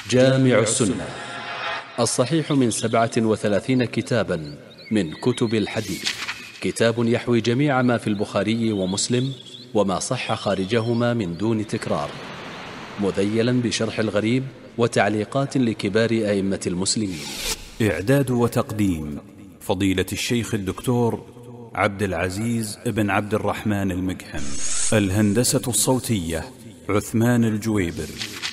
جامع السنة الصحيح من 37 كتابا من كتب الحديث، كتاب يحوي جميع ما في البخاري ومسلم وما صح خارجهما من دون تكرار، مذيلا بشرح الغريب وتعليقات لكبار أئمة المسلمين. إعداد وتقديم فضيلة الشيخ الدكتور عبد العزيز بن عبد الرحمن المقحم. الهندسة الصوتية عثمان الجويبر.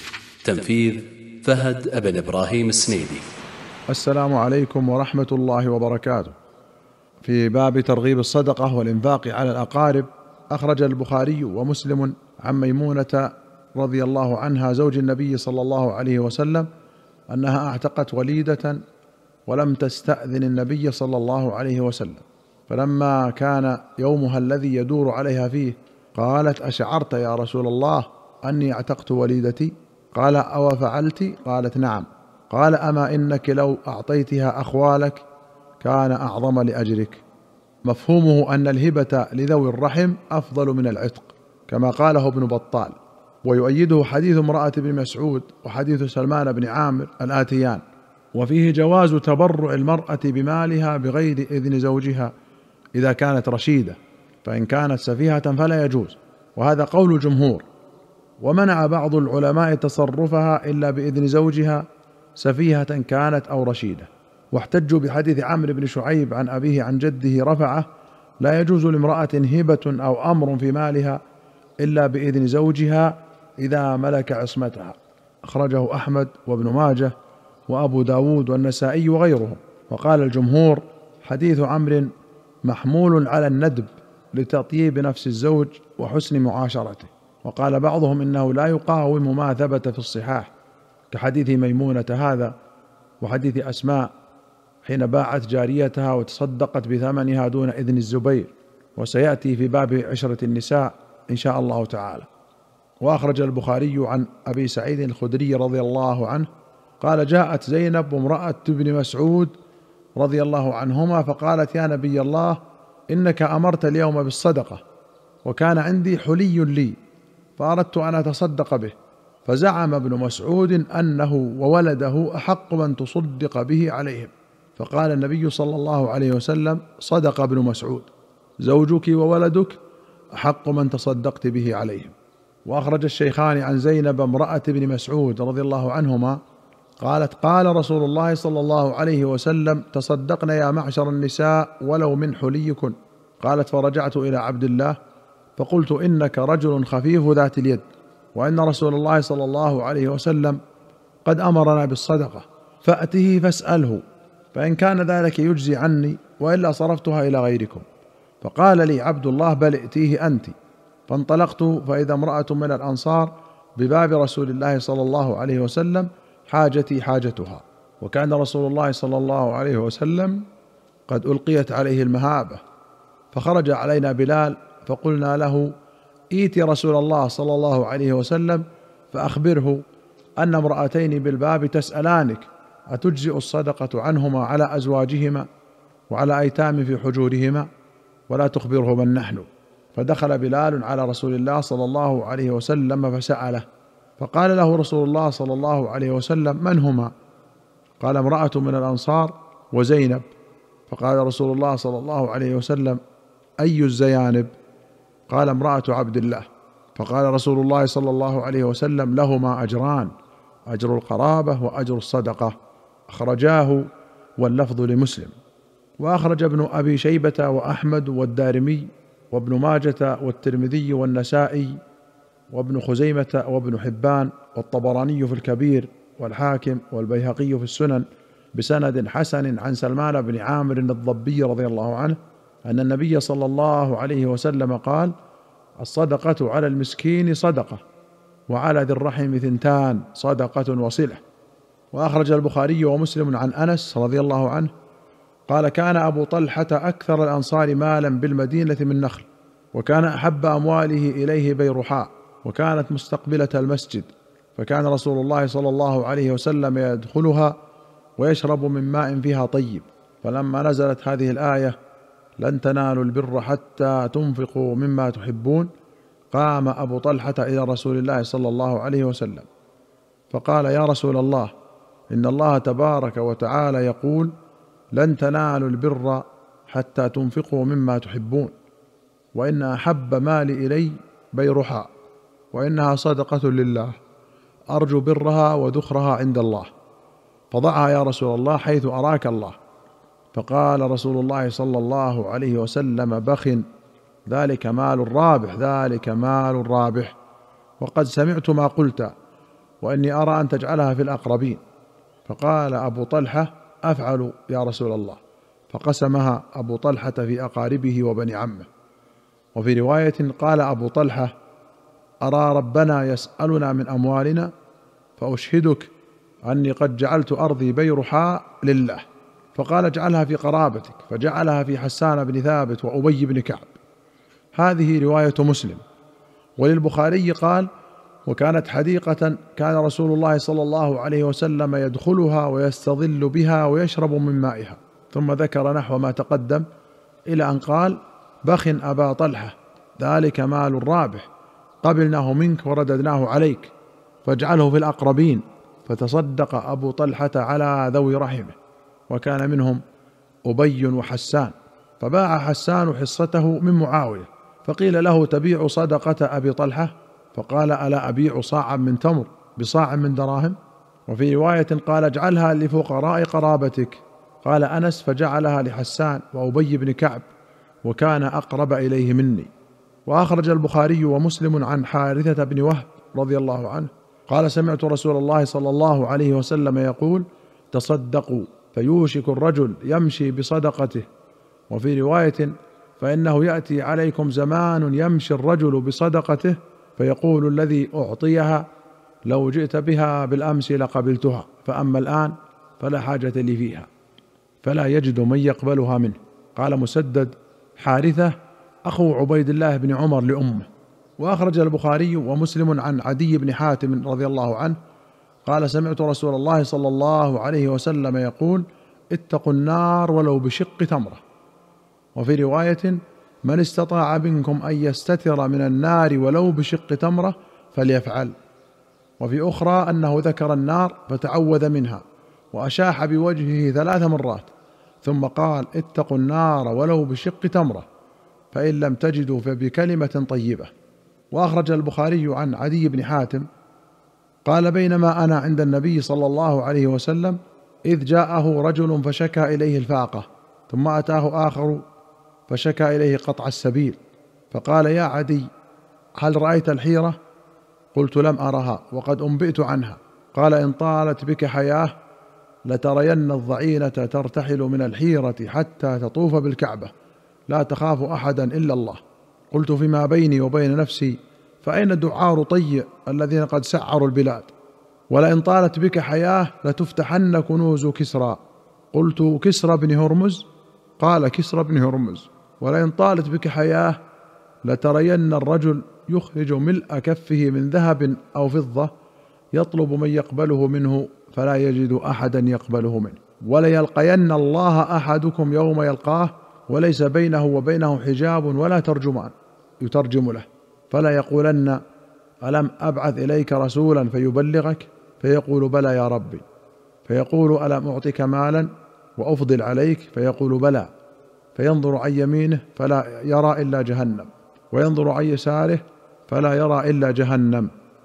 تنفيذ فهد بن إبراهيم السنيدي. السلام عليكم ورحمة الله وبركاته. في باب ترغيب الصدقة والإنفاق على الأقارب، أخرج البخاري ومسلم عن ميمونة رضي الله عنها زوج النبي صلى الله عليه وسلم أنها اعتقت وليدة ولم تستأذن النبي صلى الله عليه وسلم، فلما كان يومها الذي يدور عليها فيه قالت: أشعرت يا رسول الله أني اعتقت وليدتي؟ قال: أو فعلت؟ قالت: نعم. قال: أما إنك لو أعطيتها أخوالك كان أعظم لأجرك. مفهومه أن الهبة لذوي الرحم أفضل من العتق، كما قاله ابن بطال، ويؤيده حديث امرأة ابن مسعود وحديث سلمان بن عامر الآتيان، وفيه جواز تبرع المرأة بمالها بغير إذن زوجها إذا كانت رشيدة، فإن كانت سفيهة فلا يجوز، وهذا قول الجمهور. ومنع بعض العلماء تصرفها إلا بإذن زوجها سفيهة كانت أو رشيدة، واحتجوا بحديث عمرو بن شعيب عن أبيه عن جده رفعه: لا يجوز لامرأة هبة أو أمر في مالها إلا بإذن زوجها إذا ملك عصمتها. أخرجه أحمد وابن ماجه وأبو داود والنسائي وغيرهم. وقال الجمهور: حديث عمرو محمول على الندب لتطيب نفس الزوج وحسن معاشرته. وقال بعضهم إنه لا يقاوم ما ثبت في الصحاح، كحديث ميمونة هذا، وحديث أسماء حين باعت جاريتها وتصدقت بثمنها دون إذن الزبير، وسيأتي في باب عشرة النساء إن شاء الله تعالى. وأخرج البخاري عن أبي سعيد الخدري رضي الله عنه قال: جاءت زينب امرأة ابن مسعود رضي الله عنهما فقالت: يا نبي الله، إنك أمرت اليوم بالصدقة، وكان عندي حلي لي فأردت أن أتصدق به. فزعم ابن مسعود أنه وولده أحق من تصدق به عليهم، فقال النبي صلى الله عليه وسلم: صدق ابن مسعود، زوجك وولدك أحق من تصدقت به عليهم. وأخرج الشيخان عن زينب امرأة ابن مسعود رضي الله عنهما قالت: قال رسول الله صلى الله عليه وسلم: تصدقنا يا معشر النساء ولو من حليكن. قالت: فرجعت إلى عبد الله فقلت: إنك رجل خفيف ذات اليد، وإن رسول الله صلى الله عليه وسلم قد أمرنا بالصدقة، فأته فاسأله، فإن كان ذلك يجزي عني، وإلا صرفتها إلى غيركم. فقال لي عبد الله: بل ائتيه أنت. فانطلقت فإذا امرأة من الأنصار بباب رسول الله صلى الله عليه وسلم حاجتي حاجتها، وكان رسول الله صلى الله عليه وسلم قد ألقيت عليه المهابة. فخرج علينا بلال فقلنا له: ائت رسول الله صلى الله عليه وسلم فأخبره أن امرأتين بالباب تسألانك أتجزئ الصدقة عنهما على أزواجهما وعلى أيتام في حجورهما، ولا تخبره من نحن. فدخل بلال على رسول الله صلى الله عليه وسلم فسأله، فقال له رسول الله صلى الله عليه وسلم: من هما؟ قال: امرأة من الأنصار وزينب. فقال رسول الله صلى الله عليه وسلم: أي الزيانب؟ قال: امرأة عبد الله. فقال رسول الله صلى الله عليه وسلم: لهما أجران، أجر القرابة وأجر الصدقة. أخرجاه واللفظ لمسلم. وأخرج ابن أبي شيبة وأحمد والدارمي وابن ماجة والترمذي والنسائي وابن خزيمة وابن حبان والطبراني في الكبير والحاكم والبيهقي في السنن بسند حسن عن سلمان بن عامر الضبي رضي الله عنه أن النبي صلى الله عليه وسلم قال: الصدقة على المسكين صدقة، وعلى ذي الرحم 2 صدقة وصلة. وأخرج البخاري ومسلم عن أنس رضي الله عنه قال: كان أبو طلحة أكثر الأنصار مالا بالمدينة من نخل، وكان أحب أمواله إليه بيرحاء، وكانت مستقبلة المسجد، فكان رسول الله صلى الله عليه وسلم يدخلها ويشرب من ماء فيها طيب. فلما نزلت هذه الآية: لن تنالوا البر حتى تنفقوا مما تحبون، قام أبو طلحة إلى رسول الله صلى الله عليه وسلم فقال: يا رسول الله، إن الله تبارك وتعالى يقول: لن تنالوا البر حتى تنفقوا مما تحبون، وإن أحب مالي إلي بيرحاء، وإنها صدقة لله، أرجو برها وذخرها عند الله، فضعها يا رسول الله حيث أراك الله. فقال رسول الله صلى الله عليه وسلم: بخ، ذلك مال رابح، ذلك مال رابح، وقد سمعت ما قلت، وإني أرى أن تجعلها في الأقربين. فقال أبو طلحة: أفعل يا رسول الله. فقسمها أبو طلحة في أقاربه وبني عمه. وفي رواية قال أبو طلحة: أرى ربنا يسألنا من أموالنا، فأشهدك أني قد جعلت أرضي بيرحاء لله. فقال: اجعلها في قرابتك، فجعلها في حسان بن ثابت وأبي بن كعب. هذه رواية مسلم. وللبخاري قال: وكانت حديقة كان رسول الله صلى الله عليه وسلم يدخلها ويستظل بها ويشرب من مائها، ثم ذكر نحو ما تقدم إلى أن قال: بخ أبا طلحة، ذلك مال رابح، قبلناه منك ورددناه عليك، فاجعله في الأقربين. فتصدق أبو طلحة على ذوي رحمه، وكان منهم أبي وحسان، فباع حسان حصته من معاوية. فقيل له: تبيع صدقة أبي طلحة؟ فقال: ألا أبيع صاعا من تمر بصاع من دراهم؟ وفي رواية قال: اجعلها لفقراء قرابتك. قال أنس: فجعلها لحسان وأبي بن كعب، وكان أقرب إليه مني. وأخرج البخاري ومسلم عن حارثة بن وهب رضي الله عنه قال: سمعت رسول الله صلى الله عليه وسلم يقول: تصدقوا فيوشك الرجل يمشي بصدقته. وفي رواية: فإنه يأتي عليكم زمان يمشي الرجل بصدقته، فيقول الذي أعطيها: لو جئت بها بالأمس لقبلتها، فأما الآن فلا حاجة لي فيها، فلا يجد من يقبلها منه. قال مسدد: حارثة أخو عبيد الله بن عمر لأمه. وأخرج البخاري ومسلم عن عدي بن حاتم رضي الله عنه قال: سمعت رسول الله صلى الله عليه وسلم يقول: اتقوا النار ولو بشق تمرة. وفي رواية: من استطاع منكم أن يستتر من النار ولو بشق تمرة فليفعل. وفي أخرى أنه ذكر النار فتعوذ منها وأشاح بوجهه 3 مرات، ثم قال: اتقوا النار ولو بشق تمرة، فإن لم تجدوا فبكلمة طيبة. وأخرج البخاري عن عدي بن حاتم قال: بينما أنا عند النبي صلى الله عليه وسلم إذ جاءه رجل فشكى إليه الفاقة، ثم أتاه آخر فشكى إليه قطع السبيل، فقال: يا عدي، هل رأيت الحيرة؟ قلت: لم أرها وقد أنبئت عنها. قال: إن طالت بك حياة لترين الضعينة ترتحل من الحيرة حتى تطوف بالكعبة، لا تخاف أحدا إلا الله. قلت: فيما بيني وبين نفسي فأين دعار طي الذين قد سعروا البلاد؟ ولئن طالت بك حياة لتفتحن كنوز كسرى. قلت: كسرى بن هرمز؟ قال: كسرى بن هرمز. ولئن طالت بك حياة لترين الرجل يخرج ملء كفه من ذهب أو فضة يطلب من يقبله منه فلا يجد أحدا يقبله منه، وليلقين الله أحدكم يوم يلقاه وليس بينه وبينه حجاب ولا ترجمان يترجم له، فلا يقولن: ألم أبعث إليك رسولا فيبلغك؟ فيقول: بلى يا ربي. فيقول: ألم أعطك مالا وأفضل عليك؟ فيقول: بلى. فينظر عن يمينه فلا يرى إلا جهنم، وينظر عن يساره فلا يرى إلا جهنم،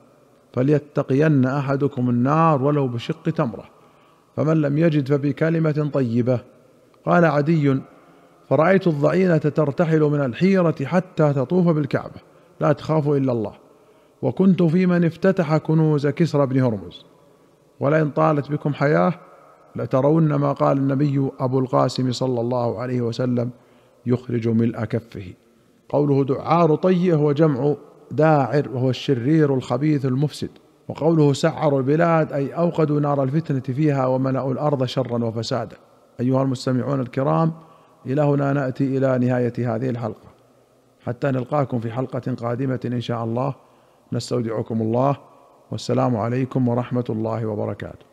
فليتقين أحدكم النار ولو بشق تمرة، فمن لم يجد فبكلمة طيبة. قال عدي: فرأيت الضعينة ترتحل من الحيرة حتى تطوف بالكعبة، لا تخاف إلا الله، وكنت في من افتتح كنوز كسرى بن هرمز. ولئن طالت بكم حياة لترون ما قال النبي أبو القاسم صلى الله عليه وسلم: يخرج ملء كفه. قوله دعار طي هو جمع داعر، وهو الشرير الخبيث المفسد. وقوله سعروا البلاد أي أوقدوا نار الفتنة فيها وملأوا الأرض شرا وفسادا. أيها المستمعون الكرام، إلى هنا نأتي إلى نهاية هذه الحلقة، حتى نلقاكم في حلقة قادمة إن شاء الله. نستودعكم الله، والسلام عليكم ورحمة الله وبركاته.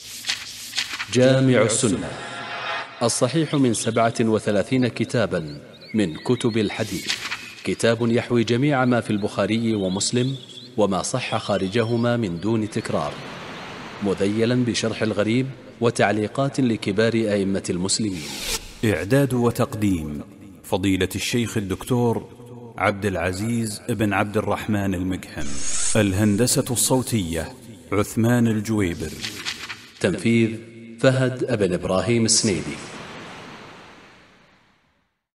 جامع السنة الصحيح من 37 كتابا من كتب الحديث، كتاب يحوي جميع ما في البخاري ومسلم وما صح خارجهما من دون تكرار. مذيلا بشرح الغريب وتعليقات لكبار أئمة المسلمين. إعداد وتقديم فضيلة الشيخ الدكتور عبد العزيز بن عبد الرحمن المقحم. الهندسة الصوتية عثمان الجويبر. تنفيذ فهد بن إبراهيم السنيدي.